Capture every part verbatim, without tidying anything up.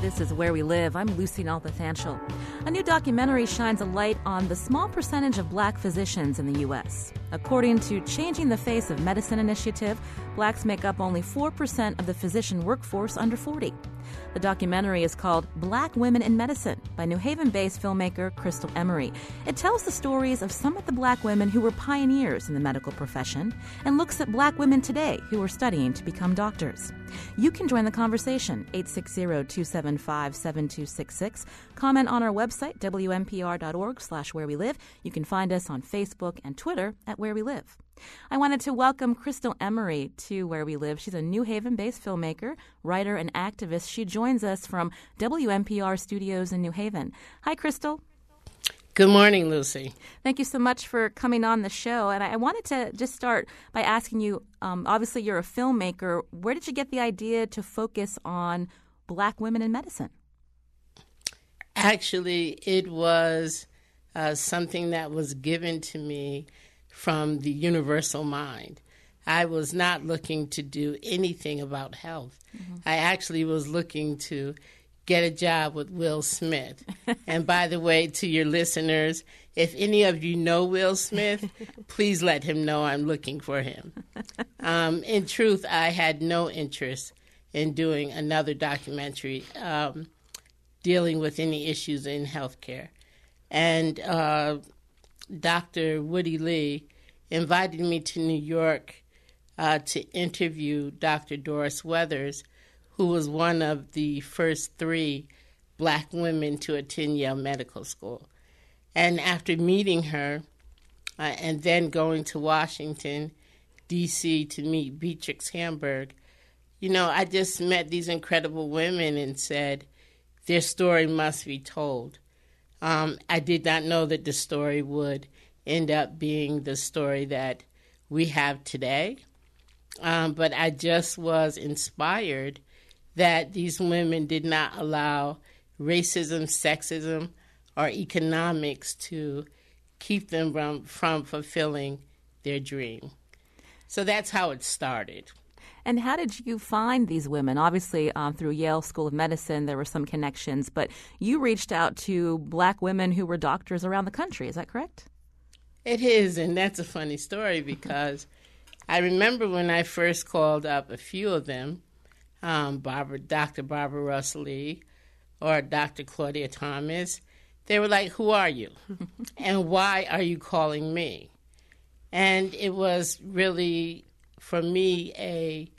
This is Where We Live. I'm Lucy Nalpathanchel. A new documentary shines a light on the small percentage of black physicians in the U S. According to Changing the Face of Medicine initiative, blacks make up only four percent of the physician workforce under forty. The documentary is called Black Women in Medicine by New Haven-based filmmaker Crystal Emery. It tells the stories of some of the black women who were pioneers in the medical profession and looks at black women today who are studying to become doctors. You can join the conversation, eight six zero, two seven five, seven two six six. Comment on our website, W M P R dot org slash where we live. You can find us on Facebook and Twitter at Where We Live. I wanted to welcome Crystal Emery to Where We Live. She's a New Haven-based filmmaker, writer, and activist. She joins us from W M P R studios in New Haven. Hi, Crystal. Good morning, Lucy. Thank you so much for coming on the show. And I wanted to just start by asking you, um, obviously you're a filmmaker. Where did you get the idea to focus on black women in medicine? Actually, it was uh, something that was given to me from the universal mind. I was not looking to do anything about health. Mm-hmm. I actually was looking to get a job with Will Smith. And by the way, to your listeners, if any of you know Will Smith, please let him know I'm looking for him. Um, in truth, I had no interest in doing another documentary um, dealing with any issues in healthcare. And uh, Doctor Woody Lee invited me to New York uh, to interview Doctor Doris Weathers, who was one of the first three black women to attend Yale Medical School. And after meeting her uh, and then going to Washington, D C to meet Beatrix Hamburg, you know, I just met these incredible women and said, their story must be told. Um, I did not know that the story would end up being the story that we have today, um, but I just was inspired that these women did not allow racism, sexism, or economics to keep them from, from fulfilling their dream. So that's how it started. And how did you find these women? Obviously, um, through Yale School of Medicine, there were some connections, but you reached out to black women who were doctors around the country. Is that correct? It is, and that's a funny story because I remember when I first called up a few of them, um, Barbara, Doctor Barbara Russell Lee or Doctor Claudia Thomas, they were like, who are you? And why are you calling me? And it was really, for me, a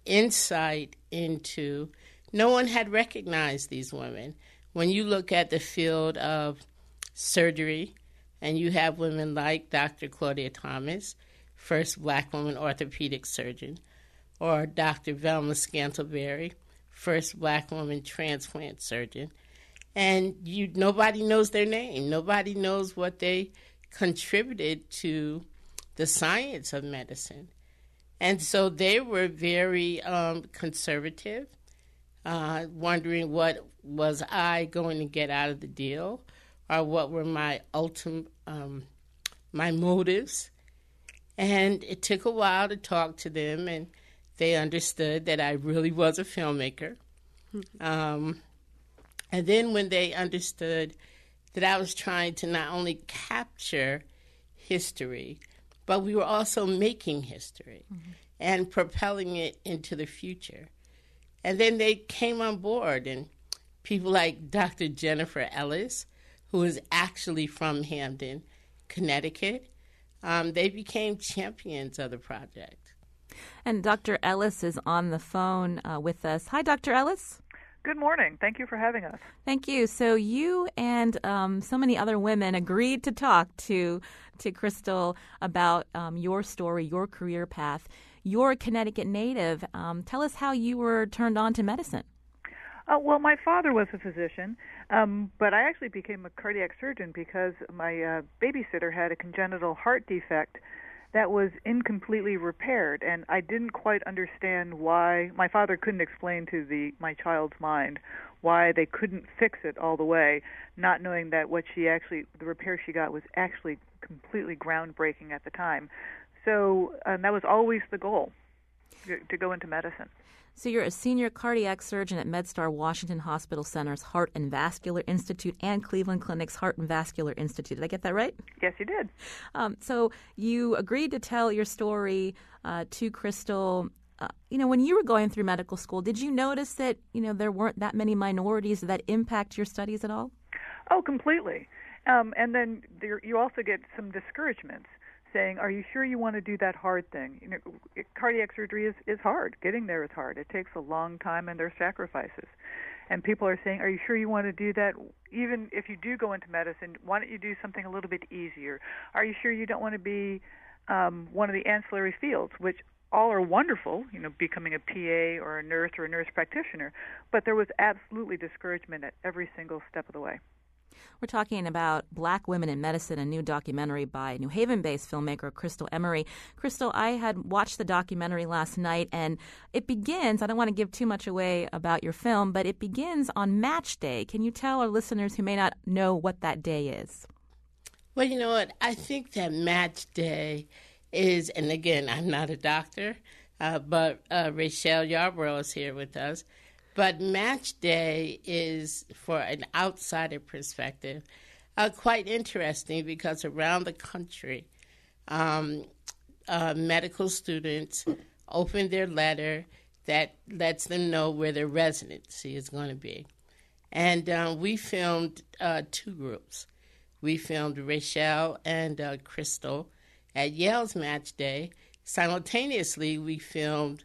insight into no one had recognized these women. When you look at the field of surgery, and you have women like Doctor Claudia Thomas, first black woman orthopedic surgeon, or Doctor Velma Scantleberry, first black woman transplant surgeon, and you nobody knows their name. Nobody knows what they contributed to the science of medicine. And so they were very um, conservative, uh, wondering what was I going to get out of the deal, or what were my ultimate, um, my motives. And it took a while to talk to them, and they understood that I really was a filmmaker. Um, and then when they understood that I was trying to not only capture history, but we were also making history mm-hmm. and propelling it into the future. And then they came on board, and people like Doctor Jennifer Ellis, who is actually from Hamden, Connecticut, um, they became champions of the project. And Doctor Ellis is on the phone uh, with us. Hi, Doctor Ellis. Good morning. Thank you for having us. Thank you. So you and um, so many other women agreed to talk to to Crystal about um, your story, your career path. You're a Connecticut native. Um, tell us how you were turned on to medicine. Uh, well, my father was a physician, um, but I actually became a cardiac surgeon because my uh, babysitter had a congenital heart defect that was incompletely repaired, and I didn't quite understand why. My father couldn't explain to the my child's mind why they couldn't fix it all the way, not knowing that what she actually, the repair she got was actually completely groundbreaking at the time. So um, that was always the goal. to go into medicine. So you're a senior cardiac surgeon at MedStar Washington Hospital Center's Heart and Vascular Institute and Cleveland Clinic's Heart and Vascular Institute. Did I get that right? Yes, you did. Um, so you agreed to tell your story uh, to Crystal. Uh, you know, when you were going through medical school, did you notice that, you know, there weren't that many minorities that impact your studies at all? Oh, completely. Um, and then there, you also get some discouragements saying, are you sure you want to do that hard thing? You know, it, cardiac surgery is, is hard. Getting there is hard. It takes a long time and there are sacrifices. And people are saying, are you sure you want to do that? Even if you do go into medicine, why don't you do something a little bit easier? Are you sure you don't want to be um, one of the ancillary fields, which all are wonderful, you know, becoming a P A or a nurse or a nurse practitioner, but there was absolutely discouragement at every single step of the way. We're talking about Black Women in Medicine, a new documentary by New Haven-based filmmaker Crystal Emery. Crystal, I had watched the documentary last night, and it begins, I don't want to give too much away about your film, but it begins on Match Day. Can you tell our listeners who may not know what that day is? Well, you know what? I think that Match Day is, and again, I'm not a doctor, uh, but uh, Rachelle Yarborough is here with us. But Match Day is, for an outsider perspective, uh, quite interesting because around the country, um, uh, medical students open their letter that lets them know where their residency is going to be. And uh, we filmed uh, two groups. We filmed Rachelle and uh, Crystal at Yale's Match Day. Simultaneously, we filmed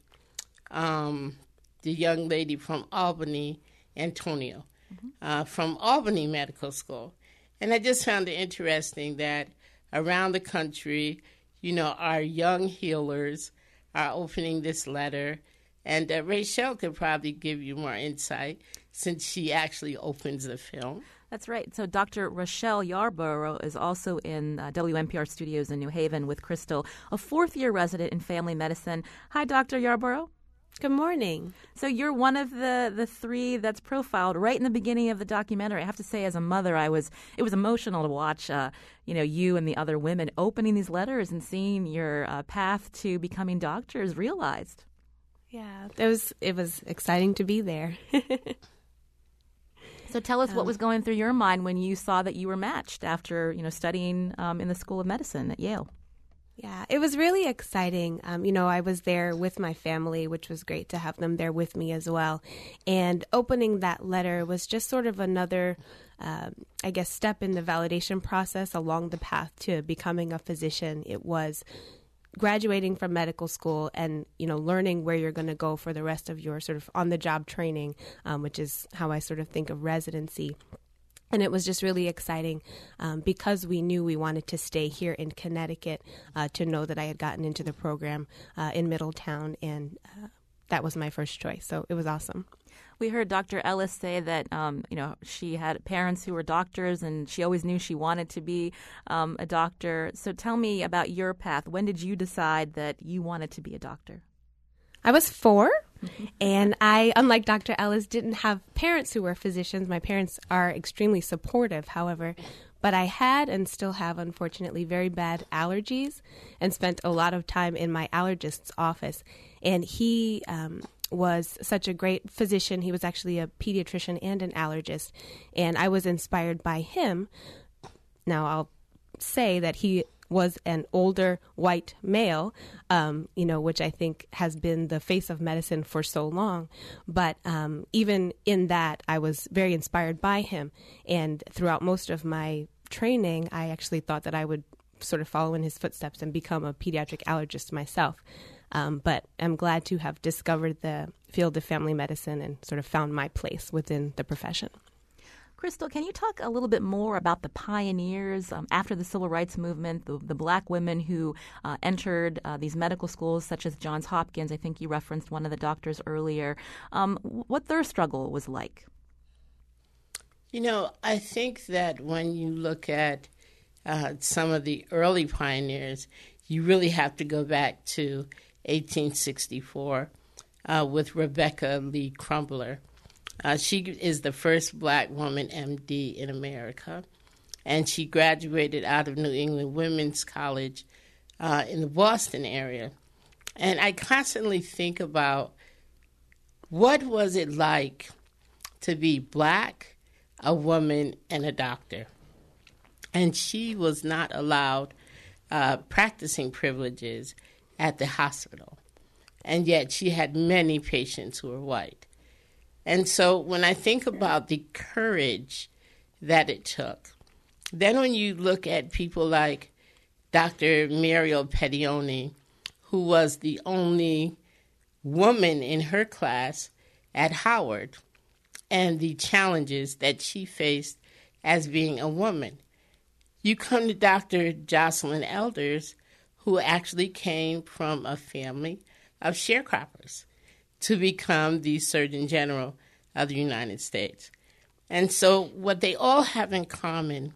um, the young lady from Albany, Antonio, mm-hmm. uh, from Albany Medical School. And I just found it interesting that around the country, you know, our young healers are opening this letter. And uh, Rachelle could probably give you more insight since she actually opens the film. That's right. So Doctor Rachelle Yarborough is also in uh, W N P R studios in New Haven with Crystal, a fourth-year resident in family medicine. Hi, Doctor Yarborough. Good morning. So you're one of the, the three that's profiled right in the beginning of the documentary. I have to say, as a mother, I was it was emotional to watch, uh, you know, you and the other women opening these letters and seeing your uh, path to becoming doctors realized. Yeah, it was it was exciting to be there. So tell us um, what was going through your mind when you saw that you were matched after, you know, studying um, in the School of Medicine at Yale. Yeah, it was really exciting. Um, you know, I was there with my family, which was great to have them there with me as well. And opening that letter was just sort of another, um, I guess, step in the validation process along the path to becoming a physician. It was graduating from medical school and, you know, learning where you're going to go for the rest of your sort of on-the-job training, um, which is how I sort of think of residency. And it was just really exciting um, because we knew we wanted to stay here in Connecticut uh, to know that I had gotten into the program uh, in Middletown, and uh, that was my first choice. So it was awesome. We heard Doctor Ellis say that, um, you know, she had parents who were doctors and she always knew she wanted to be um, a doctor. So tell me about your path. When did you decide that you wanted to be a doctor? I was four, and I, unlike Doctor Ellis, didn't have parents who were physicians. My parents are extremely supportive, however, but I had and still have, unfortunately, very bad allergies and spent a lot of time in my allergist's office. And he um, was such a great physician. He was actually a pediatrician and an allergist, and I was inspired by him. Now, I'll say that he was an older white male, um, you know, which I think has been the face of medicine for so long. But um, even in that, I was very inspired by him. And throughout most of my training, I actually thought that I would sort of follow in his footsteps and become a pediatric allergist myself. Um, but I'm glad to have discovered the field of family medicine and sort of found my place within the profession. Crystal, can you talk a little bit more about the pioneers um, after the Civil Rights Movement, the, the black women who uh, entered uh, these medical schools such as Johns Hopkins? I think you referenced one of the doctors earlier. Um, what their struggle was like? You know, I think that when you look at uh, some of the early pioneers, you really have to go back to eighteen sixty-four uh, with Rebecca Lee Crumpler. Uh, she is the first black woman M D in America, and she graduated out of New England Women's College uh, in the Boston area. And I constantly think about what was it like to be black, a woman, and a doctor. And she was not allowed uh, practicing privileges at the hospital. And yet she had many patients who were white. And so when I think about the courage that it took, then when you look at people like Doctor Muriel Pettione, who was the only woman in her class at Howard, and the challenges that she faced as being a woman. You come to Doctor Jocelyn Elders, who actually came from a family of sharecroppers to become the Surgeon General of the United States. And so what they all have in common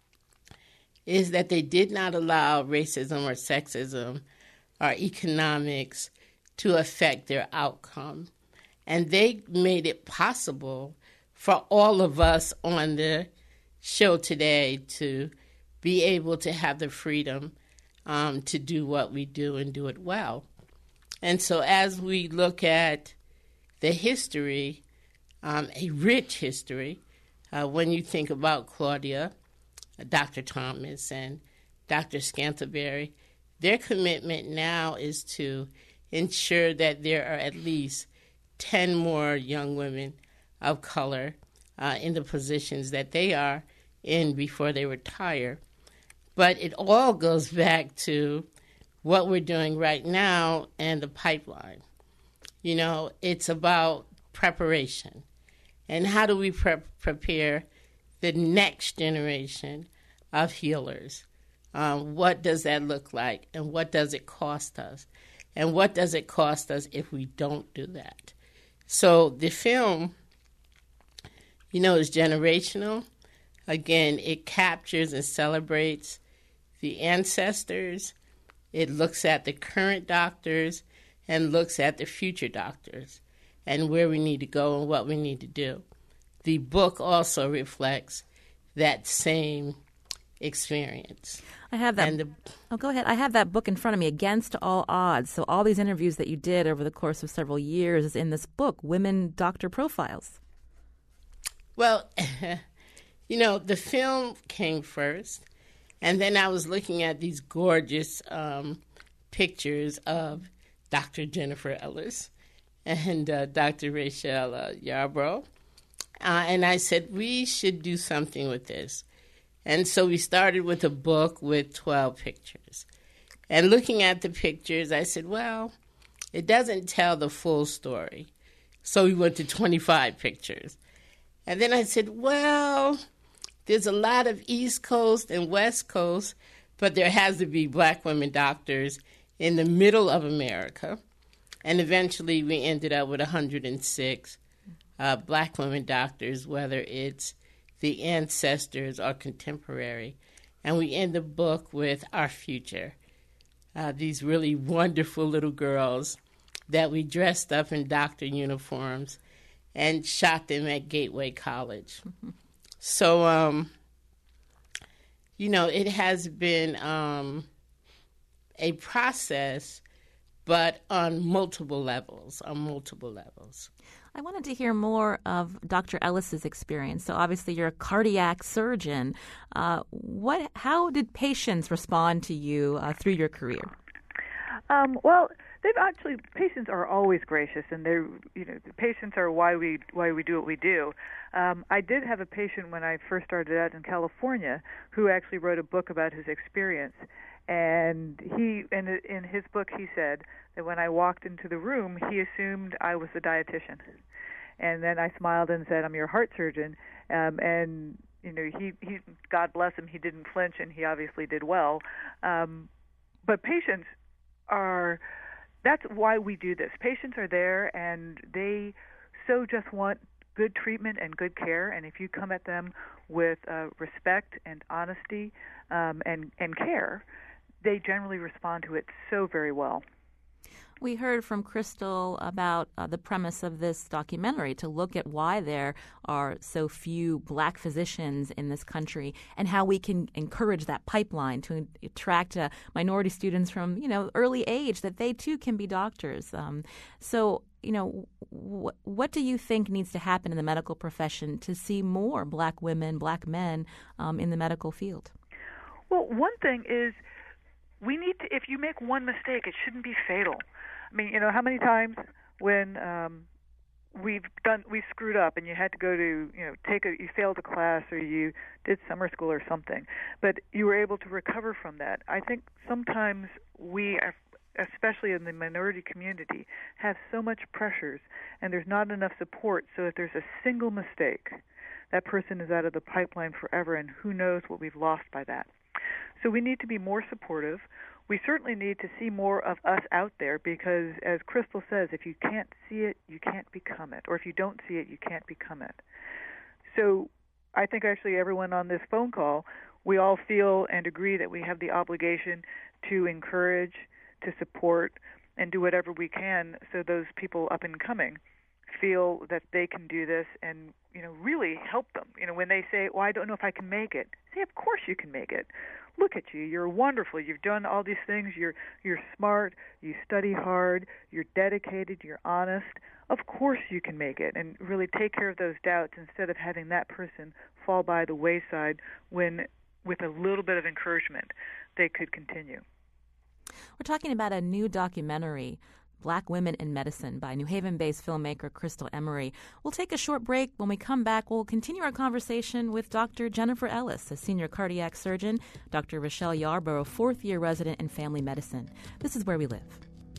is that they did not allow racism or sexism or economics to affect their outcome. And they made it possible for all of us on the show today to be able to have the freedom um, to do what we do and do it well. And so as we look at the history, um, a rich history, uh, when you think about Claudia, uh, Doctor Thomas, and Doctor Scantlebury, their commitment now is to ensure that there are at least ten more young women of color uh, in the positions that they are in before they retire. But it all goes back to what we're doing right now and the pipeline. You know, it's about preparation. And how do we pre- prepare the next generation of healers? Um, what does that look like? And what does it cost us? And what does it cost us if we don't do that? So the film, you know, is generational. Again, it captures and celebrates the ancestors. It looks at the current doctors and looks at the future doctors and where we need to go and what we need to do. The book also reflects that same experience. I have that. And the, oh, go ahead. I have that book in front of me, Against All Odds. So all these interviews that you did over the course of several years is in this book, Women Doctor Profiles. Well, you know, the film came first, and then I was looking at these gorgeous um, pictures of Doctor Jennifer Ellis and uh, Doctor Rachel uh, Yarbrough. Uh, and I said, we should do something with this. And so we started with a book with twelve pictures. And looking at the pictures, I said, well, it doesn't tell the full story. So we went to twenty-five pictures. And then I said, well, there's a lot of East Coast and West Coast, but there has to be black women doctors in the middle of America. And eventually we ended up with one hundred six uh, black women doctors, whether it's the ancestors or contemporary. And we end the book with our future. Uh, these really wonderful little girls that we dressed up in doctor uniforms and shot them at Gateway College. Mm-hmm. So, um, you know, it has been um, a process, but on multiple levels, on multiple levels. I wanted to hear more of Doctor Ellis's experience. So obviously you're a cardiac surgeon. Uh, what? How did patients respond to you uh, through your career? Um, well, they've actually patients are always gracious, and they're you know the patients are why we why we do what we do. Um, I did have a patient when I first started out in California who actually wrote a book about his experience, and he in in his book he said that when I walked into the room, he assumed I was the dietitian, and then I smiled and said, "I'm your heart surgeon," um, and you know he he God bless him, he didn't flinch, and he obviously did well. Um, but patients are that's why we do this. Patients are there, and they so just want good treatment and good care. And if you come at them with uh, respect and honesty um, and and care, they generally respond to it so very well. We heard from Crystal about uh, the premise of this documentary, to look at why there are so few black physicians in this country and how we can encourage that pipeline to attract uh, minority students from, you know, early age, that they too can be doctors. Um, so, you know, wh- what do you think needs to happen in the medical profession to see more black women, black men um, in the medical field? Well, one thing is we need to, if you make one mistake, it shouldn't be fatal. I mean, you know, how many times when um, we've done, we screwed up and you had to go to, you know, take a, you failed a class or you did summer school or something, but you were able to recover from that. I think sometimes we are, especially in the minority community, have so much pressures and there's not enough support. So if there's a single mistake, that person is out of the pipeline forever, and who knows what we've lost by that. So we need to be more supportive. We certainly need to see more of us out there because, as Crystal says, if you can't see it, you can't become it. Or if you don't see it, you can't become it. So I think actually everyone on this phone call, we all feel and agree that we have the obligation to encourage, to support, and do whatever we can so those people up and coming feel that they can do this and, you know, really help them. You know, when they say, well, I don't know if I can make it, say, of course you can make it. Look at you. You're wonderful. You've done all these things. You're you're smart. You study hard. You're dedicated. You're honest. Of course you can make it, and really take care of those doubts instead of having that person fall by the wayside when, with a little bit of encouragement, they could continue. We're talking about a new documentary, Black Women in Medicine, by New Haven-based filmmaker Crystal Emery. We'll take a short break. When we come back, we'll continue our conversation with Doctor Jennifer Ellis, a senior cardiac surgeon, Doctor Rochelle Yarborough, fourth-year resident in family medicine. This is Where We Live.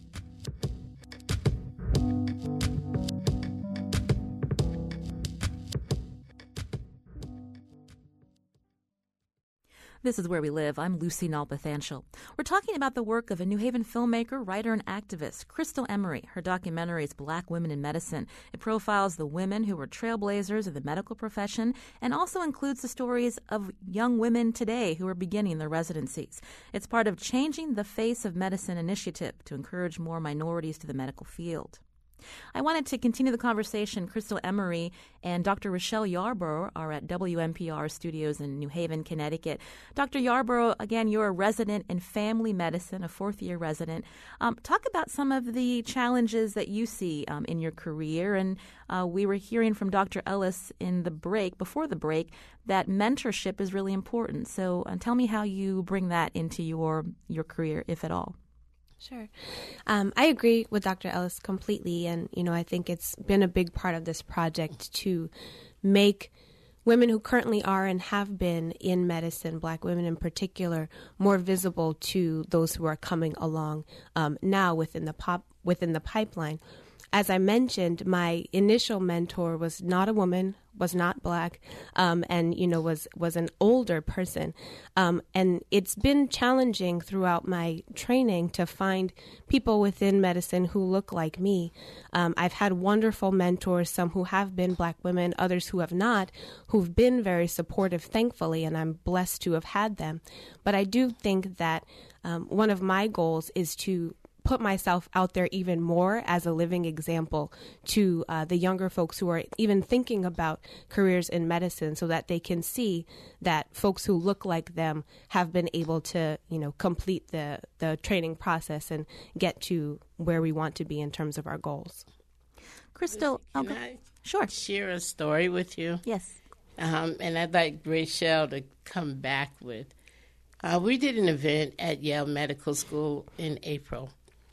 This is Where We Live. I'm Lucy Nalpathanchel. We're talking about the work of a New Haven filmmaker, writer, and activist, Crystal Emery. Her documentary is Black Women in Medicine. It profiles the women who were trailblazers in the medical profession and also includes the stories of young women today who are beginning their residencies. It's part of Changing the Face of Medicine initiative to encourage more minorities to the medical field. I wanted to continue the conversation. Crystal Emery and Doctor Rochelle Yarborough are at W M P R studios in New Haven, Connecticut. Doctor Yarborough, again, you're a resident in family medicine, a fourth-year resident. Um, talk about some of the challenges that you see um, in your career. And uh, we were hearing from Doctor Ellis in the break, before the break, that mentorship is really important. So uh, tell me how you bring that into your your career, if at all. Sure. Um, I agree with Doctor Ellis completely. And, you know, I think it's been a big part of this project to make women who currently are and have been in medicine, Black women in particular, more visible to those who are coming along um, now within the pop within the pipeline. As I mentioned, my initial mentor was not a woman, was not Black, um, and, you know, was, was an older person. Um, and it's been challenging throughout my training to find people within medicine who look like me. Um, I've had wonderful mentors, some who have been Black women, others who have not, who've been very supportive, thankfully, and I'm blessed to have had them. But I do think that um, one of my goals is to put myself out there even more as a living example to uh, the younger folks who are even thinking about careers in medicine, so that they can see that folks who look like them have been able to, you know, complete the, the training process and get to where we want to be in terms of our goals. Crystal, Can okay. I Sure. share a story with you? Yes. Um, and I'd like Rachel to come back with. Uh, we did an event at Yale Medical School in April.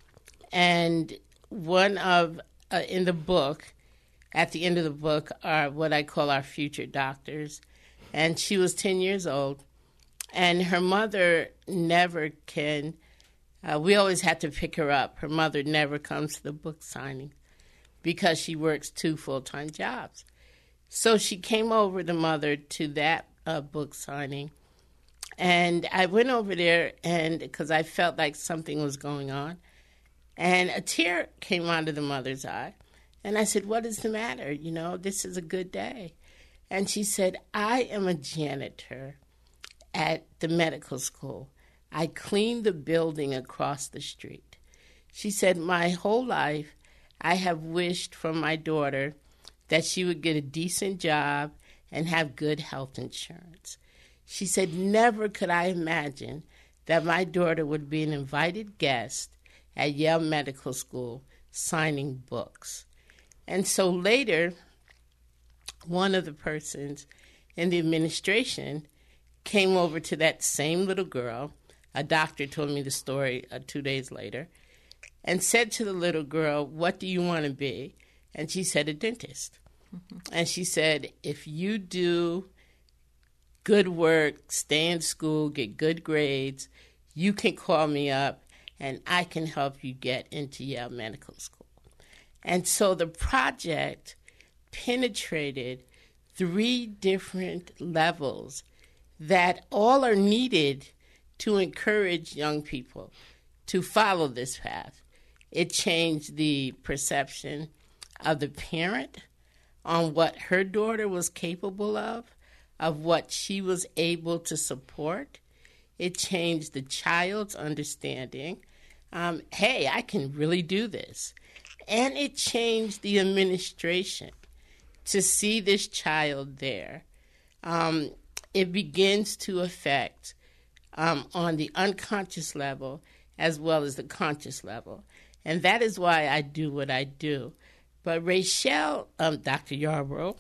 And one of, uh, in the book, at the end of the book, are what I call our future doctors. And she was ten years old. And her mother never can, uh, we always had to pick her up. Her mother never comes to the book signing because she works two full-time jobs. So she came over, the mother, to that uh, book signing. And I went over there and because I felt like something was going on. And a tear came out of the mother's eye. And I said, what is the matter? You know, this is a good day. And she said, I am a janitor at the medical school. I clean the building across the street. She said, my whole life I have wished for my daughter that she would get a decent job and have good health insurance. She said, never could I imagine that my daughter would be an invited guest at Yale Medical School signing books. And so later, one of the persons in the administration came over to that same little girl. A doctor told me the story uh, two days later, and said to the little girl, what do you want to be? And she said, a dentist. Mm-hmm. And she said, if you do good work, stay in school, get good grades, you can call me up and I can help you get into Yale Medical School. And so the project penetrated three different levels that all are needed to encourage young people to follow this path. It changed the perception of the parent on what her daughter was capable of, of what she was able to support. It changed the child's understanding. Um, hey, I can really do this. And it changed the administration to see this child there. Um, it begins to affect um, on the unconscious level as well as the conscious level. And that is why I do what I do. But Rachelle, um, Doctor Yarbrough,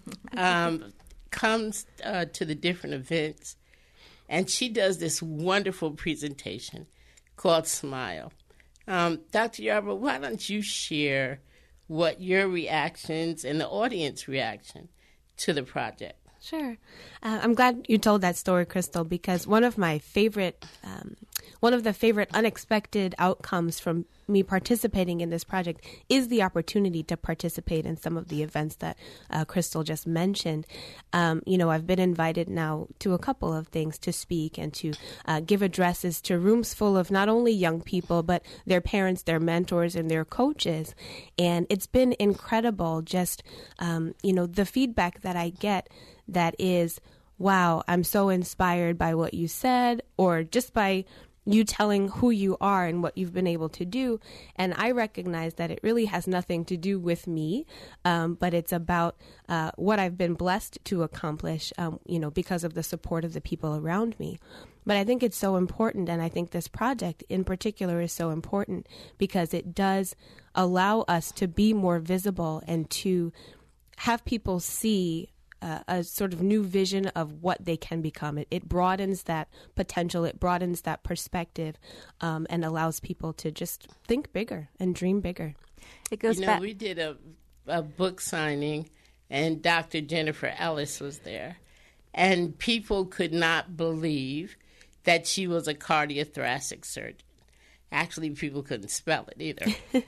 um, comes uh, to the different events, and she does this wonderful presentation called Smile. Um, Doctor Yarbrough, why don't you share what your reactions and the audience reaction to the project? Sure. Uh, I'm glad you told that story, Crystal, because one of my favorite, um, one of the favorite unexpected outcomes from me participating in this project is the opportunity to participate in some of the events that uh, Crystal just mentioned. Um, you know, I've been invited now to a couple of things to speak and to uh, give addresses to rooms full of not only young people, but their parents, their mentors, and their coaches. And it's been incredible just, um, you know, the feedback that I get that is, wow, I'm so inspired by what you said, or just by you telling who you are and what you've been able to do. And I recognize that it really has nothing to do with me, um, but it's about uh, what I've been blessed to accomplish, um, you know, because of the support of the people around me. But I think it's so important, and I think this project in particular is so important because it does allow us to be more visible and to have people see Uh, a sort of new vision of what they can become. It, it broadens that potential, it broadens that perspective, um, and allows people to just think bigger and dream bigger. It goes you know, back. We did a, a book signing, and Doctor Jennifer Ellis was there, and people could not believe that she was a cardiothoracic surgeon. Actually, people couldn't spell it either.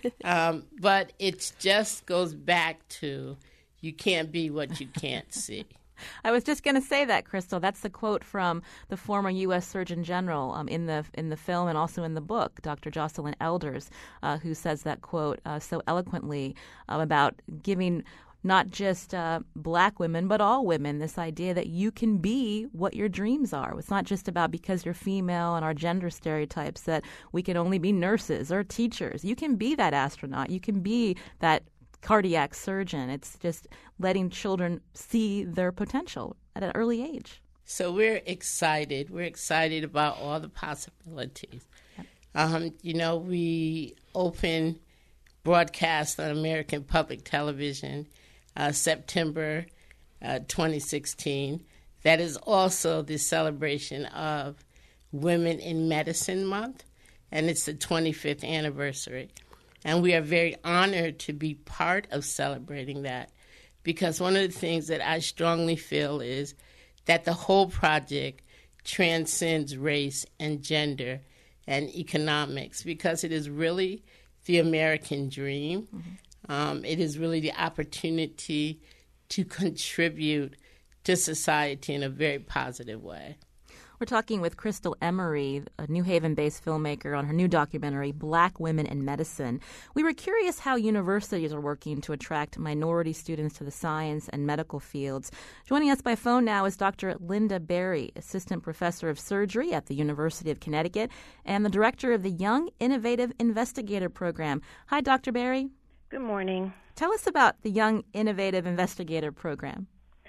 um, but it just goes back to you can't be what you can't see. I was just going to say that, Crystal. That's the quote from the former U S Surgeon General um, in the in the film and also in the book, Doctor Jocelyn Elders, uh, who says that quote uh, so eloquently um, about giving not just uh, black women, but all women, this idea that you can be what your dreams are. It's not just about because you're female and our gender stereotypes that we can only be nurses or teachers. You can be that astronaut. You can be that cardiac surgeon. It's just letting children see their potential at an early age. So we're excited. We're excited about all the possibilities. Yep. Um, you know, we open broadcast on American Public Television uh, September uh, twenty sixteen. That is also the celebration of Women in Medicine Month, and it's the twenty-fifth anniversary. And we are very honored to be part of celebrating that, because one of the things that I strongly feel is that the whole project transcends race and gender and economics, because it is really the American dream. Mm-hmm. Um, it is really the opportunity to contribute to society in a very positive way. We're talking with Crystal Emery, a New Haven-based filmmaker, on her new documentary, Black Women in Medicine. We were curious how universities are working to attract minority students to the science and medical fields. Joining us by phone now is Doctor Linda Berry, Assistant Professor of Surgery at the University of Connecticut and the Director of the Young Innovative Investigator Program. Hi, Doctor Berry. Good morning. Tell us about the Young Innovative Investigator Program.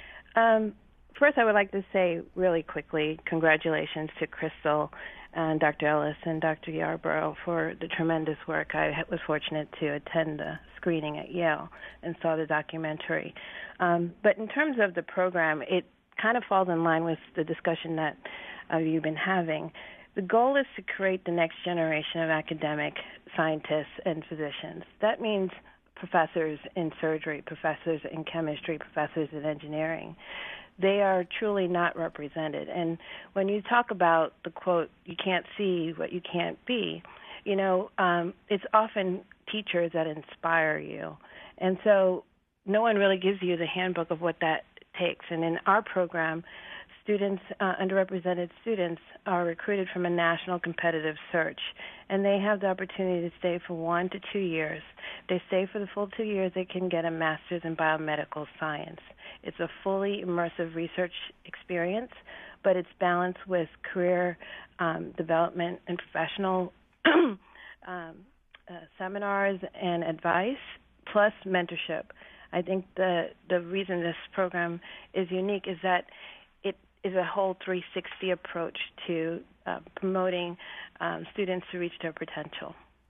Um, First, I would like to say really quickly, congratulations to Crystal and Doctor Ellis and Doctor Yarbrough for the tremendous work. I was fortunate to attend the screening at Yale and saw the documentary. Um, but in terms of the program, it kind of falls in line with the discussion that uh, you've been having. The goal is to create the next generation of academic scientists and physicians. That means professors in surgery, professors in chemistry, professors in engineering. They are truly not represented. And when you talk about the quote, you can't see what you can't be, you know, um, it's often teachers that inspire you. And so no one really gives you the handbook of what that takes. And in our program, students, uh, underrepresented students, are recruited from a national competitive search, and they have the opportunity to stay for one to two years. They stay for the full two years, they can get a master's in biomedical science. It's a fully immersive research experience, but it's balanced with career um, development and professional um, uh, seminars and advice, plus mentorship. I think the the reason this program is unique is that it is a whole three sixty approach to uh, promoting um, students to reach their potential.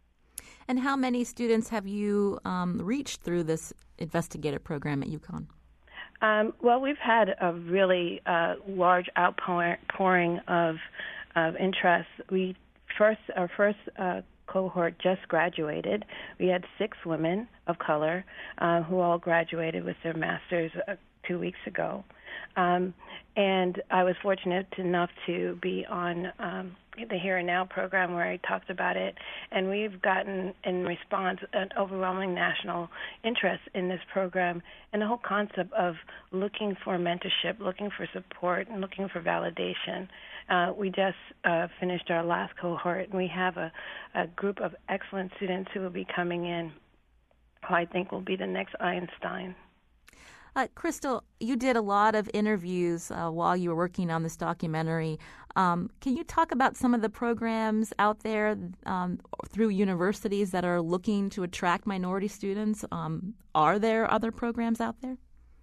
And how many students have you um, reached through this investigator program at UConn? Um, well, we've had a really uh, large outpouring of of interest. We first our first uh, cohort just graduated. We had six women of color uh, who all graduated with their masters uh, two weeks ago, um, and I was fortunate enough to be on um, the Here and Now program where I talked about it, and we've gotten in response an overwhelming national interest in this program and the whole concept of looking for mentorship, looking for support, and looking for validation. Uh, we just uh, finished our last cohort, and we have a, a group of excellent students who will be coming in who I think will be the next Einstein. Uh, Crystal, you did a lot of interviews uh, while you were working on this documentary. Um, can you talk about some of the programs out there um, through universities that are looking to attract minority students? Um, are there other programs out there?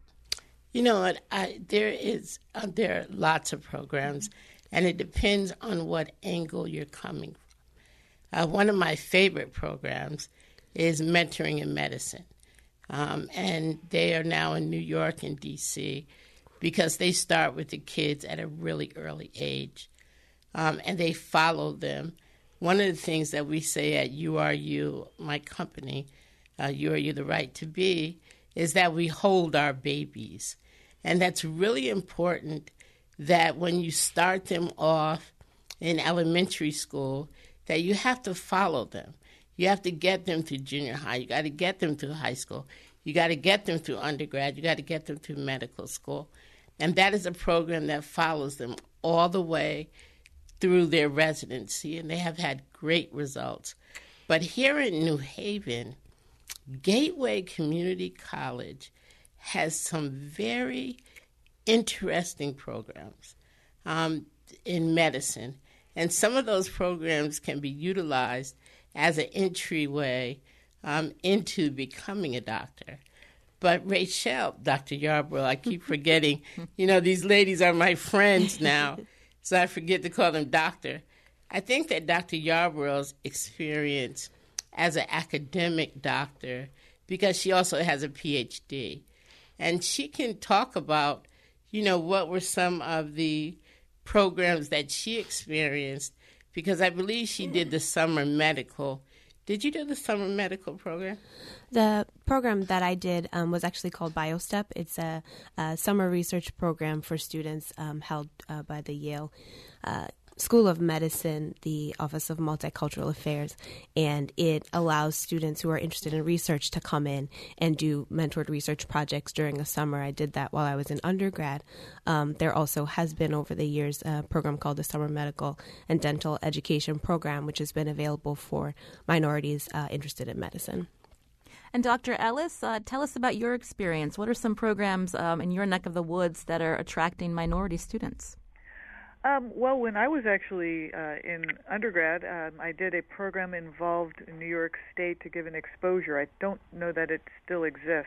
You know what? I, there is. Uh, there are lots of programs, and it depends on what angle you're coming from. Uh, one of my favorite programs is Mentoring in Medicine. Um, and they are now in New York and D C because they start with the kids at a really early age, um, and they follow them. One of the things that we say at U R U, my company, uh, U R U The Right to Be, is that we hold our babies. And that's really important that when you start them off in elementary school, that you have to follow them. You have to get them through junior high. You got to get them through high school. You got to get them through undergrad. You got to get them through medical school. And that is a program that follows them all the way through their residency, and they have had great results. But here in New Haven, Gateway Community College has some very interesting programs um, in medicine. And some of those programs can be utilized as an entryway um, into becoming a doctor. But Rachel, Doctor Yarbrough, I keep forgetting, you know, these ladies are my friends now, so I forget to call them doctor. I think that Doctor Yarbrough's experience as an academic doctor, because she also has a P H D, and she can talk about, you know, what were some of the programs that she experienced, because I believe she did the summer medical. Did you do the summer medical program? The program that I did um, was actually called BioStep. It's a, a summer research program for students um, held uh, by the Yale uh, School of Medicine, the Office of Multicultural Affairs, and it allows students who are interested in research to come in and do mentored research projects during the summer. I did that while I was in undergrad. Um, there also has been over the years a program called the Summer Medical and Dental Education Program, which has been available for minorities uh, interested in medicine. And Doctor Ellis, uh, tell us about your experience. What are some programs um, in your neck of the woods that are attracting minority students? Um, well, when I was actually uh, in undergrad, um, I did a program involved in New York State to give an exposure. I don't know that it still exists.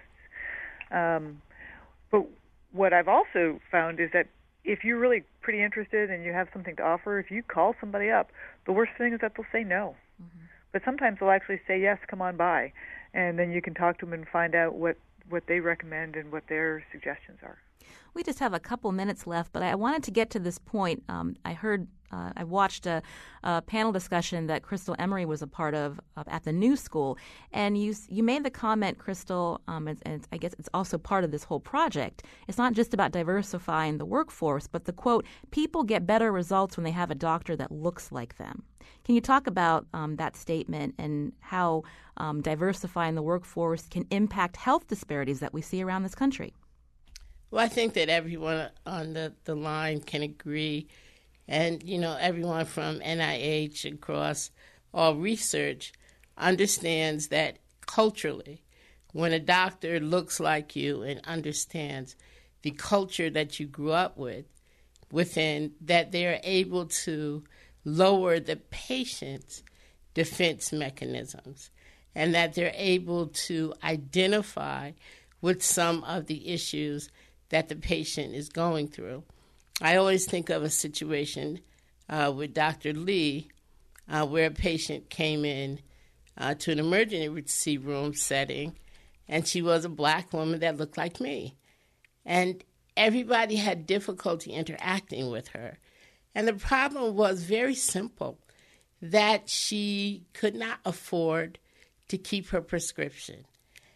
Um, but what I've also found is that if you're really pretty interested and you have something to offer, if you call somebody up, the worst thing is that they'll say no. Mm-hmm. But sometimes they'll actually say, yes, come on by. And then you can talk to them and find out what, what they recommend and what their suggestions are. We just have a couple minutes left, but I wanted to get to this point. Um, I heard, uh, I watched a, a panel discussion that Crystal Emery was a part of uh, at the New School, and you you made the comment, Crystal, um, and, and I guess it's also part of this whole project. It's not just about diversifying the workforce, but the quote, people get better results when they have a doctor that looks like them. Can you talk about um, that statement and how um, diversifying the workforce can impact health disparities that we see around this country? Well, I think that everyone on the, the line can agree, and, you know, everyone from N I H across all research understands that culturally, when a doctor looks like you and understands the culture that you grew up with, within, that they're able to lower the patient's defense mechanisms, and that they're able to identify with some of the issues that the patient is going through. I always think of a situation uh, with Doctor Lee uh, where a patient came in uh, to an emergency room setting, and she was a black woman that looked like me. And everybody had difficulty interacting with her. And the problem was very simple, that she could not afford to keep her prescription.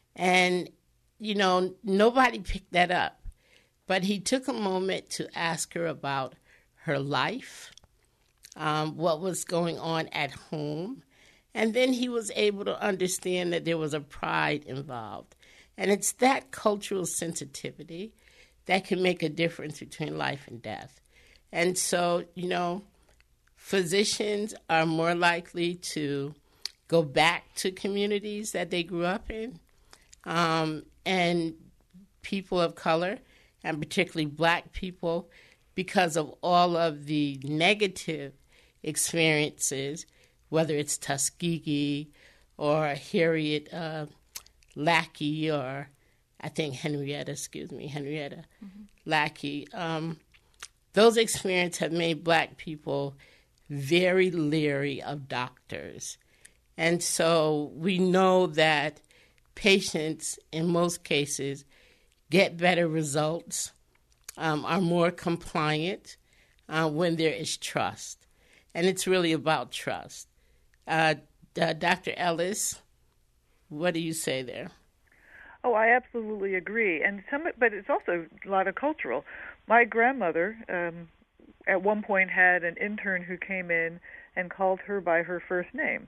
And, you know, nobody picked that up. But he took a moment to ask her about her life, um, what was going on at home, and then he was able to understand that there was a pride involved. And it's that cultural sensitivity that can make a difference between life and death. And so, you know, physicians are more likely to go back to communities that they grew up in, um, and people of color, and particularly black people, because of all of the negative experiences, whether it's Tuskegee or Harriet uh, Lackey, or I think Henrietta, excuse me, Henrietta mm-hmm. Lackey. Um, those experiences have made black people very leery of doctors. And so we know that patients, in most cases, get better results, um, are more compliant uh, when there is trust. And it's really about trust. Uh, uh, Doctor Ellis, what do you say there? Oh, I absolutely agree. And some, but it's also a lot of cultural. My grandmother um, at one point had an intern who came in and called her by her first name.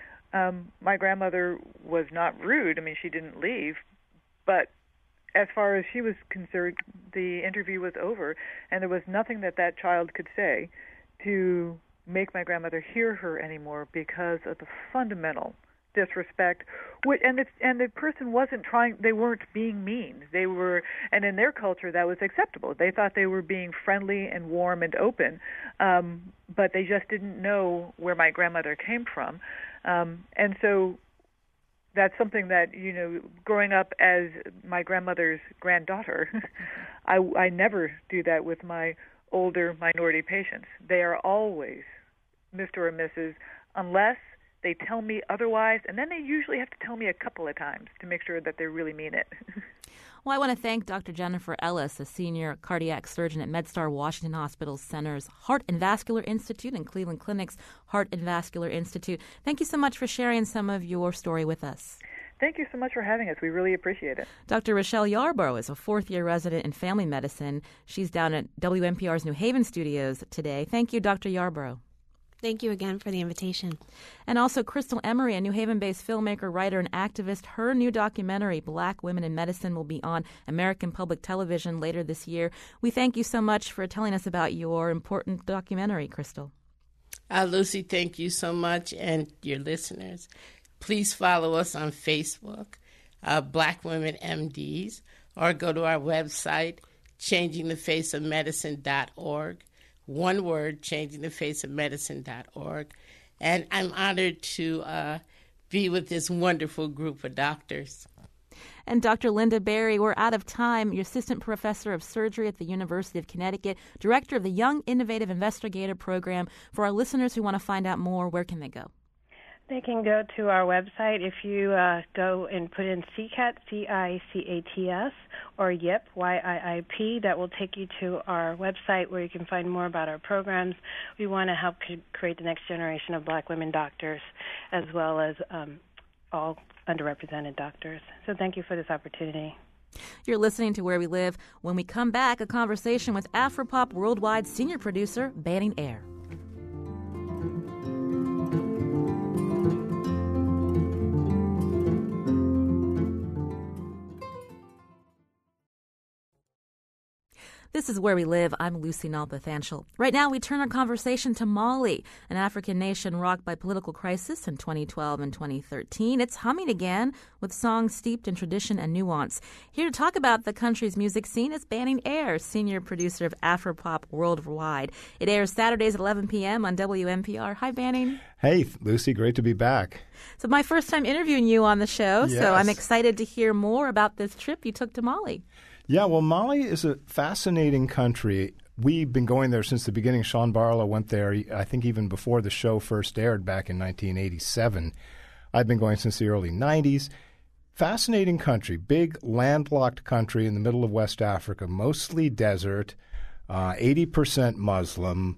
Um, my grandmother was not rude. I mean, she didn't leave, but as far as she was concerned, the interview was over, and there was nothing that that child could say to make my grandmother hear her anymore because of the fundamental disrespect. And the, and the person wasn't trying, they weren't being mean. They were, and in their culture, that was acceptable. They thought they were being friendly and warm and open, um, but they just didn't know where my grandmother came from. Um, and so that's something that, you know, growing up as my grandmother's granddaughter, I, I never do that with my older minority patients. They are always Mister or Missus unless they tell me otherwise, and then they usually have to tell me a couple of times to make sure that they really mean it. Well, I want to thank Doctor Jennifer Ellis, a senior cardiac surgeon at MedStar Washington Hospital Center's Heart and Vascular Institute and Cleveland Clinic's Heart and Vascular Institute. Thank you so much for sharing some of your story with us. Thank you so much for having us. We really appreciate it. Doctor Rochelle Yarbrough is a fourth-year resident in family medicine. She's down at W N P R's New Haven studios today. Thank you, Doctor Yarbrough. Thank you again for the invitation. And also Crystal Emery, a New Haven-based filmmaker, writer, and activist. Her new documentary, Black Women in Medicine, will be on American Public Television later this year. We thank you so much for telling us about your important documentary, Crystal. Uh, Lucy, thank you so much, and your listeners. Please follow us on Facebook, uh, Black Women M Ds, or go to our website, changing the face of medicine dot org. One word, changing the face of medicine dot org. And I'm honored to uh, be with this wonderful group of doctors. And Doctor Linda Berry, we're out of time. You're Assistant Professor of Surgery at the University of Connecticut, Director of the Young Innovative Investigator Program. For our listeners who want to find out more, where can they go? They can go to our website. If you uh, go and put in C C A T, C I C A T S, or Y I P, Y I I P, that will take you to our website where you can find more about our programs. We want to help create the next generation of Black women doctors, as well as um, all underrepresented doctors. So thank you for this opportunity. You're listening to Where We Live. When we come back, a conversation with Afropop Worldwide senior producer Banning Eyre. This is Where We Live. I'm Lucy Nalpathanchel. Right now, we turn our conversation to Mali, an African nation rocked by political crisis in twenty twelve and twenty thirteen. It's humming again with songs steeped in tradition and nuance. Here to talk about the country's music scene is Banning Eyre, senior producer of Afropop Worldwide. It airs Saturdays at eleven p.m. on W N P R. Hi, Banning. Hey, Lucy. Great to be back. So my first time interviewing you on the show, Yes. so I'm excited to hear more about this trip you took to Mali. Yeah, well, Mali is a fascinating country. We've been going there since the beginning. Sean Barlow went there, I think, even before the show first aired back in nineteen eighty-seven. I've been going since the early nineties. Fascinating country, big landlocked country in the middle of West Africa, mostly desert, uh, eighty percent Muslim,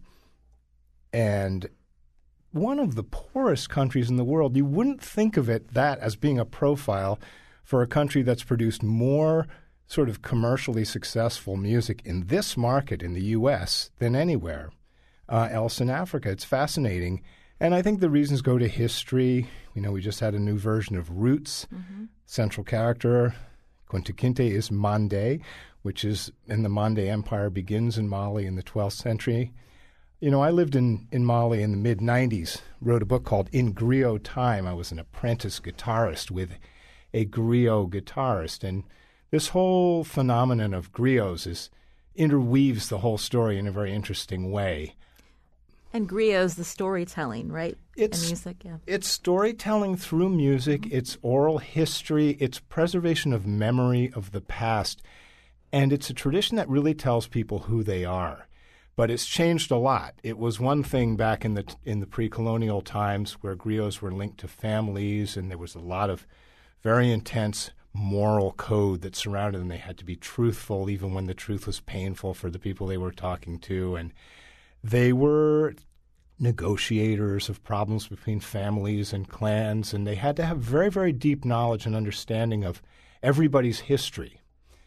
and one of the poorest countries in the world. You wouldn't think of it that as being a profile for a country that's produced more sort of commercially successful music in this market in the U S than anywhere uh, else in Africa. It's fascinating. And I think the reasons go to history. You know, we just had a new version of Roots. Mm-hmm. Central character, Kunta Kinte, is Mande, which is in the Mande Empire, begins in Mali in the twelfth century. You know, I lived in, in Mali in the mid nineties, wrote a book called In Griot Time. I was an apprentice guitarist with a griot guitarist, and this whole phenomenon of griots is interweaves the whole story in a very interesting way. And griot's the storytelling, right? It's and music, yeah. It's storytelling through music. Mm-hmm. It's oral history. It's preservation of memory of the past. And it's a tradition that really tells people who they are. But it's changed a lot. It was one thing back in the in the pre-colonial times where griots were linked to families, and there was a lot of very intense moral code that surrounded them. They had to be truthful even when the truth was painful for the people they were talking to. And they were negotiators of problems between families and clans, and they had to have very, very deep knowledge and understanding of everybody's history.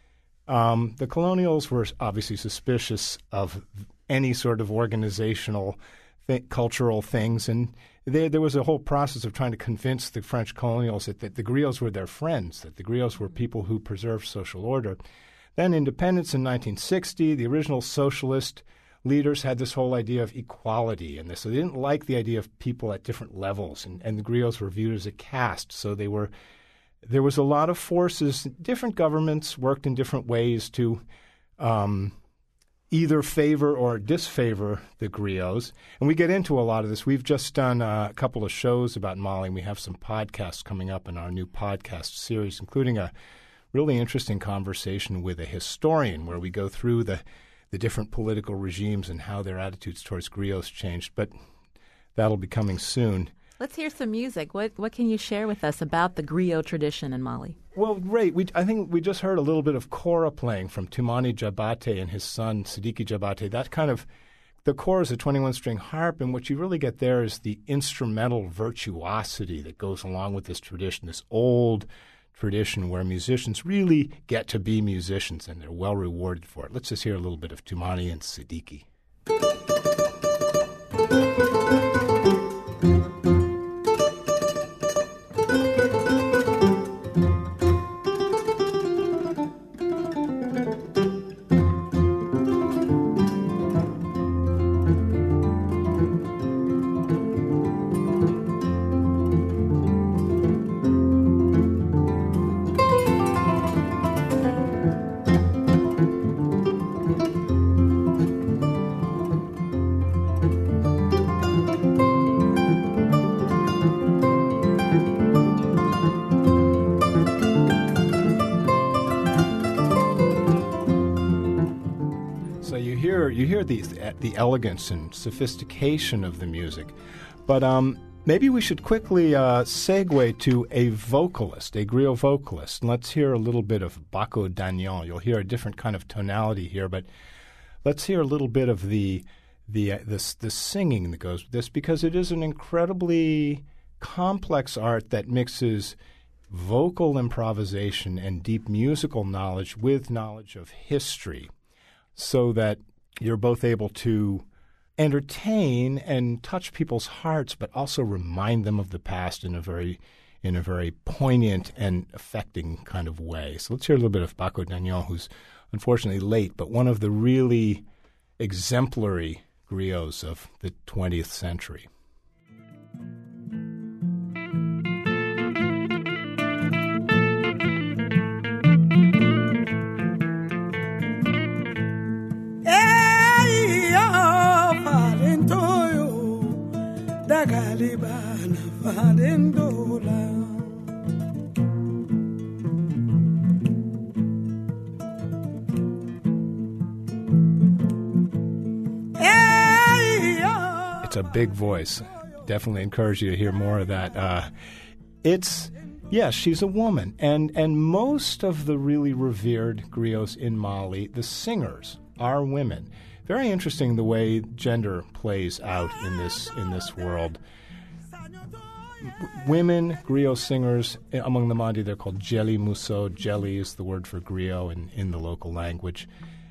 Um, the colonials were obviously suspicious of any sort of organizational th- cultural things, and There, there was a whole process of trying to convince the French colonials that, that the griots were their friends, that the griots were people who preserved social order. Then independence in nineteen sixty, the original socialist leaders had this whole idea of equality, and this, so they didn't like the idea of people at different levels, and, and the griots were viewed as a caste. So they were there was a lot of forces. Different governments worked in different ways to um, either favor or disfavor the griots. And we get into a lot of this. We've just done uh, a couple of shows about Mali, and we have some podcasts coming up in our new podcast series, including a really interesting conversation with a historian where we go through the, the different political regimes and how their attitudes towards griots changed. But that'll be coming soon. Let's hear some music. What what can you share with us about the griot tradition in Mali? Well, great. We, I think we just heard a little bit of kora playing from Toumani Diabaté and his son, Sidiki Diabaté. That kind of the core is a twenty-one string harp, and what you really get there is the instrumental virtuosity that goes along with this tradition, this old tradition where musicians really get to be musicians, and they're well rewarded for it. Let's just hear a little bit of Toumani and Siddiqui. You hear the, the elegance and sophistication of the music. But um, maybe we should quickly uh, segue to a vocalist, a griot vocalist. And let's hear a little bit of Bako Dagnan. You'll hear a different kind of tonality here, but let's hear a little bit of the the uh, this the singing that goes with this, because it is an incredibly complex art that mixes vocal improvisation and deep musical knowledge with knowledge of history, so that you're both able to entertain and touch people's hearts, but also remind them of the past in a very, in a very poignant and affecting kind of way. So let's hear a little bit of Bako Dagnan, who's unfortunately late, but one of the really exemplary griots of the twentieth century. It's a big voice. Definitely encourage you to hear more of that. Uh, it's, yes, she's a woman. And, and most of the really revered griots in Mali, the singers, are women. Very interesting the way gender plays out in this in this world. Women griot singers, among the Mandi, they're called Jeli Muso. Jeli is the word for griot in, in the local language.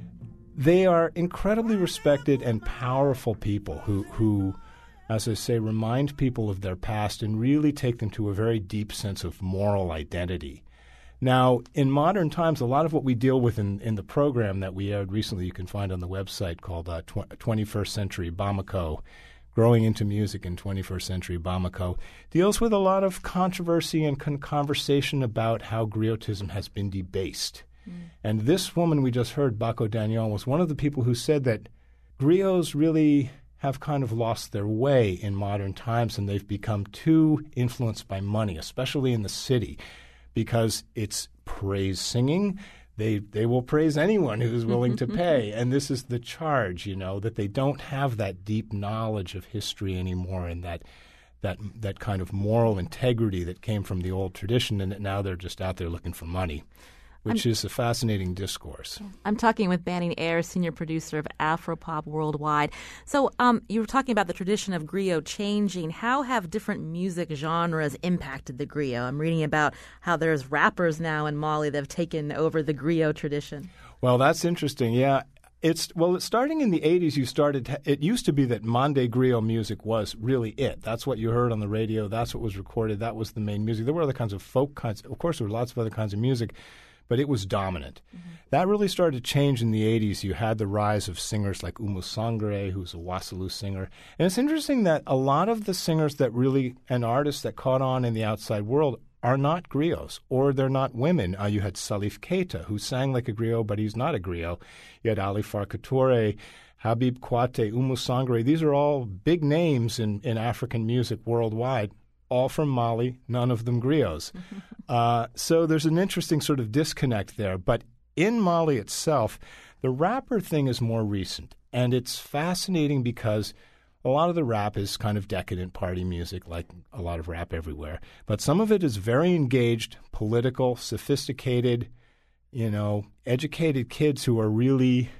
They are incredibly respected and powerful people who, who, as I say, remind people of their past and really take them to a very deep sense of moral identity. Now, in modern times, a lot of what we deal with in, in the program that we aired recently, you can find on the website called uh, tw- twenty-first Century Bamako, Growing into Music in twenty-first Century Bamako, deals with a lot of controversy and con- conversation about how griotism has been debased. Mm. And this woman we just heard, Bako Dagnan, was one of the people who said that griots really have kind of lost their way in modern times, and they've become too influenced by money, especially in the city, because it's praise singing. They they will praise anyone who's willing to pay. And this is the charge, you know, that they don't have that deep knowledge of history anymore and that that that kind of moral integrity that came from the old tradition, and that now they're just out there looking for money, which I'm, is a fascinating discourse. I'm talking with Banning Eyre, senior producer of Afropop Worldwide. So um, you were talking about the tradition of griot changing. How have different music genres impacted the griot? I'm reading about how there's rappers now in Mali that have taken over the griot tradition. Well, that's interesting. Yeah. It's well, it's starting in the eighties, you started – it used to be that Mande griot music was really it. That's what you heard on the radio. That's what was recorded. That was the main music. There were other kinds of folk kinds. Of course, there were lots of other kinds of music, but it was dominant. Mm-hmm. That really started to change in the eighties. You had the rise of singers like Oumou Sangaré, who's a Wassoulou singer. And it's interesting that a lot of the singers that really – and artists that caught on in the outside world are not griots, or they're not women. Uh, you had Salif Keita, who sang like a griot, but he's not a griot. You had Ali Farka Touré, Habib Kouaté, Oumou Sangaré. These are all big names in, in African music worldwide, all from Mali, none of them griots. uh, so there's an interesting sort of disconnect there. But in Mali itself, the rapper thing is more recent, and it's fascinating because a lot of the rap is kind of decadent party music, like a lot of rap everywhere. But some of it is very engaged, political, sophisticated, you know, educated kids who are really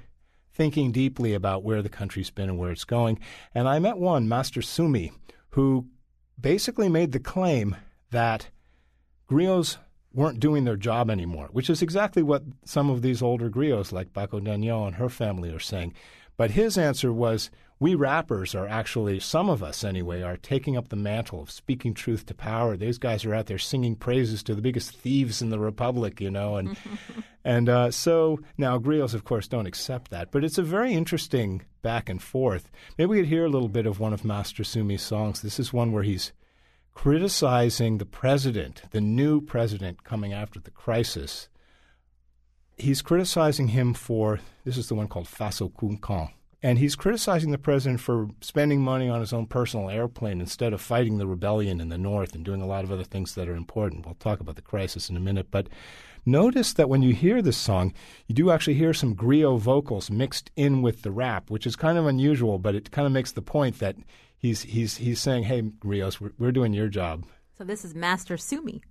thinking deeply about where the country's been and where it's going. And I met one, Master Sumi, who basically made the claim that griots weren't doing their job anymore, which is exactly what some of these older griots like Paco Daniel and her family are saying. But his answer was, we rappers are actually, some of us anyway, are taking up the mantle of speaking truth to power. These guys are out there singing praises to the biggest thieves in the Republic, you know. And and uh, so now griots, of course, don't accept that. But it's a very interesting back and forth. Maybe we could hear a little bit of one of Master Sumi's songs. This is one where he's criticizing the president, the new president coming after the crisis. He's criticizing him for, this is the one called Faso Kunkan, and he's criticizing the president for spending money on his own personal airplane instead of fighting the rebellion in the north and doing a lot of other things that are important. We'll talk about the crisis in a minute, but notice that when you hear this song, you do actually hear some griot vocals mixed in with the rap, which is kind of unusual, but it kind of makes the point that He's he's he's saying, "Hey, griots, we're, we're doing your job." So this is Master Sumi.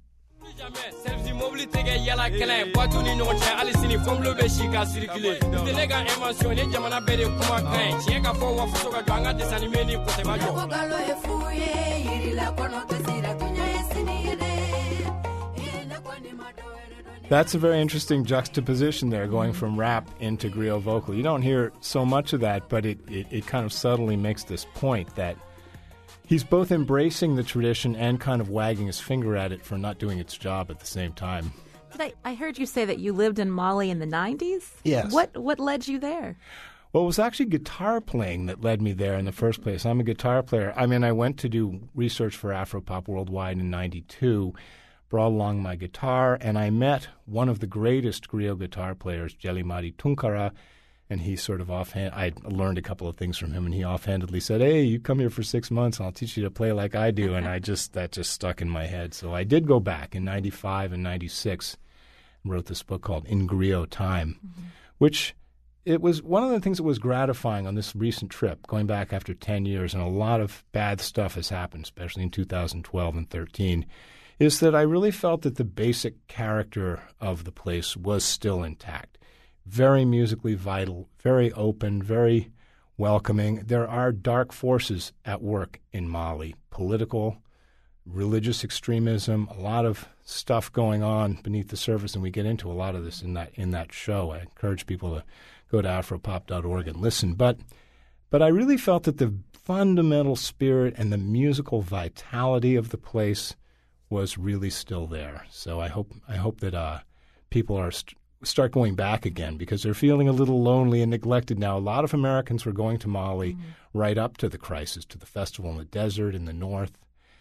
That's a very interesting juxtaposition there, going from rap into griot vocal. You don't hear so much of that, but it, it, it kind of subtly makes this point that he's both embracing the tradition and kind of wagging his finger at it for not doing its job at the same time. Did I, I heard you say that you lived in Mali in the nineties? Yes. What, what led you there? Well, it was actually guitar playing that led me there in the first place. I'm a guitar player. I mean, I went to do research for Afropop Worldwide in ninety-two, brought along my guitar, and I met one of the greatest griot guitar players, Jelimadi Tunkara, and he sort of offhand, I learned a couple of things from him, and he offhandedly said, "Hey, you come here for six months, and I'll teach you to play like I do." And I just, that just stuck in my head. So I did go back in ninety-five and ninety-six and wrote this book called In Griot Time, mm-hmm. which it was one of the things that was gratifying on this recent trip, going back after ten years, and a lot of bad stuff has happened, especially in two thousand twelve and thirteen, is that I really felt that the basic character of the place was still intact. Very musically vital, very open, very welcoming. There are dark forces at work in Mali, political, religious extremism, a lot of stuff going on beneath the surface, and we get into a lot of this in that in that show. I encourage people to go to afropop dot org and listen. But but I really felt that the fundamental spirit and the musical vitality of the place was really still there. So I hope I hope that uh, people are st- start going back again, because they're feeling a little lonely and neglected now. A lot of Americans were going to Mali mm-hmm. right up to the crisis, to the festival in the desert in the north,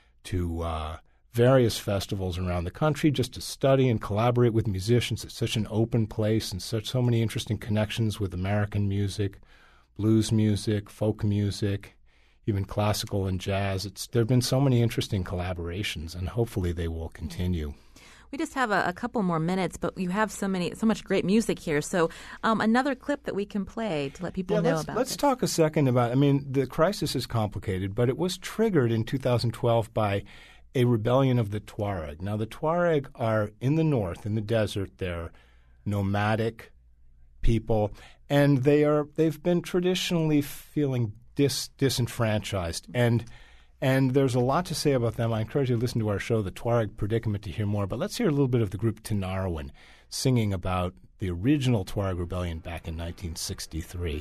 to uh, various festivals around the country, just to study and collaborate with musicians. It's such an open place and such so many interesting connections with American music, blues music, folk music, even classical and jazz. It's, there have been so many interesting collaborations, and hopefully they will continue. We just have a, a couple more minutes, but you have so many, so much great music here. So um, another clip that we can play to let people yeah, know let's, about Let's this. talk a second about, I mean, the crisis is complicated, but it was triggered in two thousand twelve by a rebellion of the Tuareg. Now, the Tuareg are in the north, in the desert. They're nomadic people, and they are, they've been traditionally feeling dis, disenfranchised. And And there's a lot to say about them. I encourage you to listen to our show, The Tuareg Predicament, to hear more. But let's hear a little bit of the group Tinariwen singing about the original Tuareg rebellion back in nineteen sixty-three.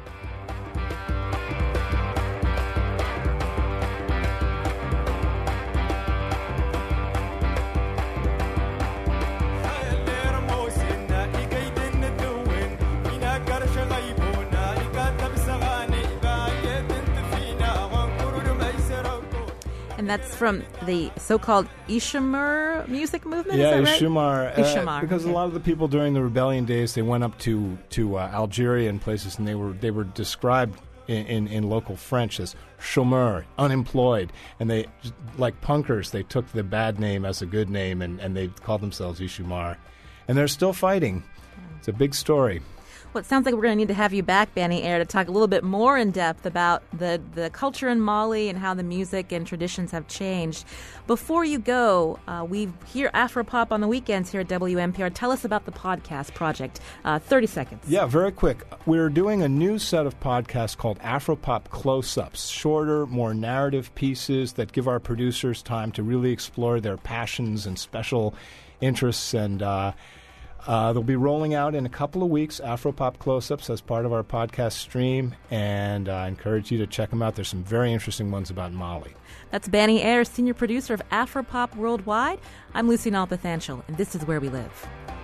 And that's from the so-called Ishamur music movement? Yeah, is that right? Ishimar. Ishimar. Uh, because okay. a lot of the people during the rebellion days, they went up to to uh, Algeria and places, and they were they were described in, in, in local French as chômeur, unemployed. And they, like punkers, they took the bad name as a good name, and, and they called themselves Ishimar. And they're still fighting. It's a big story. Well, it sounds like we're going to need to have you back, Banny Eyre, to talk a little bit more in depth about the, the culture in Mali and how the music and traditions have changed. Before you go, uh, we hear Afropop on the weekends here at W N P R. Tell us about the podcast project. Uh, thirty seconds. Yeah, very quick. We're doing a new set of podcasts called Afropop Close-Ups, shorter, more narrative pieces that give our producers time to really explore their passions and special interests. And uh, uh, they'll be rolling out in a couple of weeks, Afropop Close-Ups, as part of our podcast stream. And uh, I encourage you to check them out. There's some very interesting ones about Mali. That's Banny Eyre, senior producer of Afropop Worldwide. I'm Lucy Nalpathanchel, and this is Where We Live.